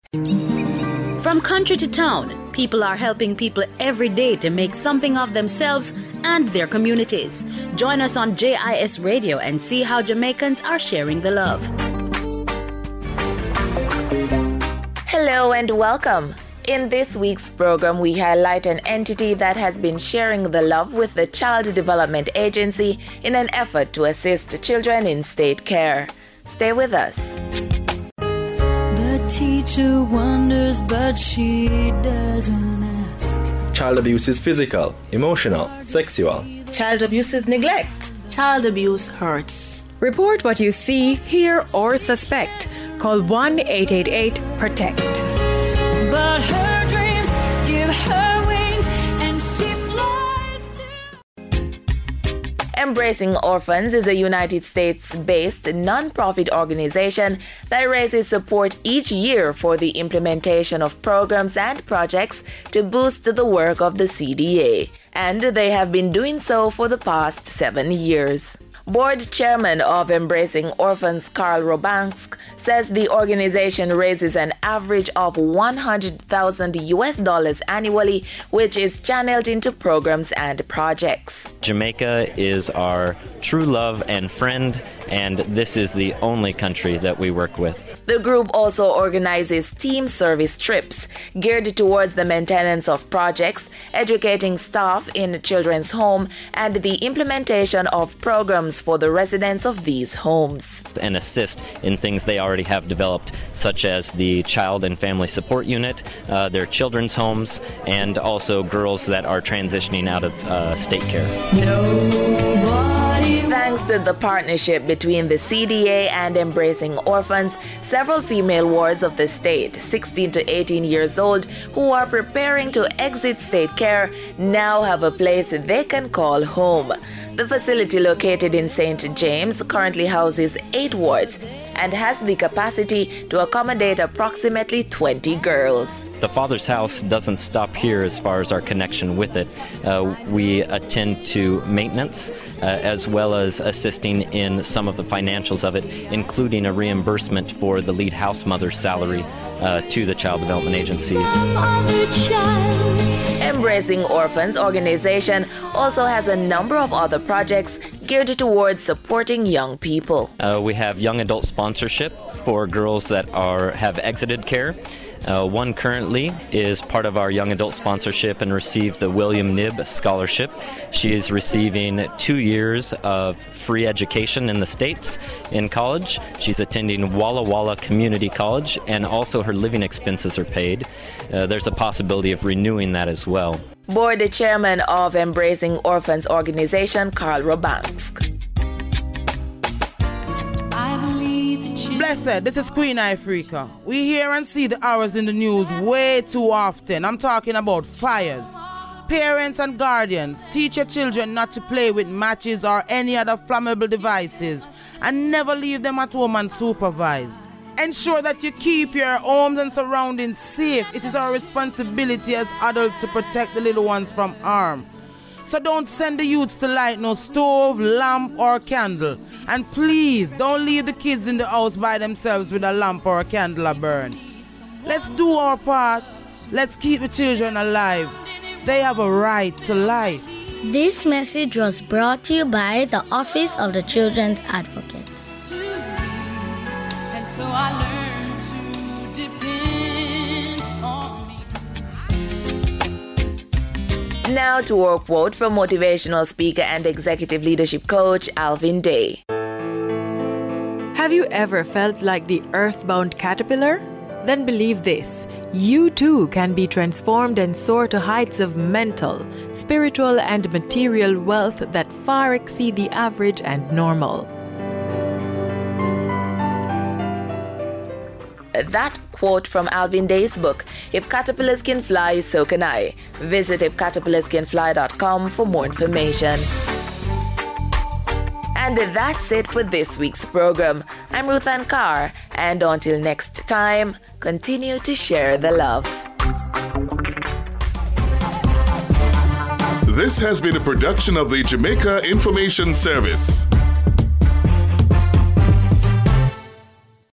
From country to town, people are helping people every day to make something of themselves and their communities. Join us on JIS Radio and see how Jamaicans are sharing the love. Hello and welcome. In this week's program, we highlight an entity that has been sharing the love with the Child Development Agency in an effort to assist children in state care. Stay with us. The teacher wonders, but she doesn't ask. Child abuse is physical, emotional, sexual. Child abuse is neglect. Child abuse hurts. Report what you see, hear, or suspect. Call 1-888-PROTECT. But her dreams give her wings and she flies. Embracing Orphans is a United States-based non-profit organization that raises support each year for the implementation of programs and projects to boost the work of the CDA. And they have been doing so for the past 7 years. Board Chairman of Embracing Orphans, Carl Robansk, says the organization raises an average of $100,000 annually, which is channeled into programs and projects. Jamaica is our true love and friend, and this is the only country that we work with. The group also organizes team service trips geared towards the maintenance of projects, educating staff in children's home, and the implementation of programs for the residents of these homes. And assist in things they already have developed, such as the Child and Family Support Unit, their children's homes, and also girls that are transitioning out of state care. Thanks to the partnership between the CDA and Embracing Orphans, several female wards of the state, 16 to 18 years old, who are preparing to exit state care, now have a place they can call home. The facility, located in St. James, currently houses 8 wards and has the capacity to accommodate approximately 20 girls. The Father's House doesn't stop here as far as our connection with it. We attend to maintenance as well as assisting in some of the financials of it, including a reimbursement for the lead house mother's salary to the child development agencies. Embracing Orphans organization also has a number of other projects geared towards supporting young people. We have young adult sponsorship for girls that have exited care. One currently is part of our young adult sponsorship and received the William Knibb Scholarship. She is receiving 2 years of free education in the States in college. She's attending Walla Walla Community College, and also her living expenses are paid. There's a possibility of renewing that as well. Board Chairman of Embracing Orphans organization, Carl Robansk. Blessed, this is Queen Ifrica. We hear and see the hours in the news way too often. I'm talking about fires. Parents and guardians, teach your children not to play with matches or any other flammable devices, and never leave them at home unsupervised. Ensure that you keep your homes and surroundings safe. It is our responsibility as adults to protect the little ones from harm. So don't send the youths to light no stove, lamp or candle. And please don't leave the kids in the house by themselves with a lamp or a candle a burn. Let's do our part. Let's keep the children alive. They have a right to life. This message was brought to you by the Office of the Children's Advocate. And so I learned to depend on me. Now to our quote from motivational speaker and executive leadership coach Alvin Day. Have you ever felt like the earthbound caterpillar? Then believe this. You too can be transformed and soar to heights of mental, spiritual, and material wealth that far exceed the average and normal. That quote from Alvin Day's book, If Caterpillars Can Fly, So Can I. Visit ifcaterpillarscanfly.com for more information. And that's it for this week's program. I'm Ruth Ann Carr, and until next time, continue to share the love. This has been a production of the Jamaica Information Service.